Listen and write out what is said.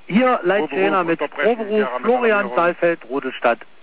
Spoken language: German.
Hier Leittrainer mit Proberuf Florian Saalfeld, Rote Stadt.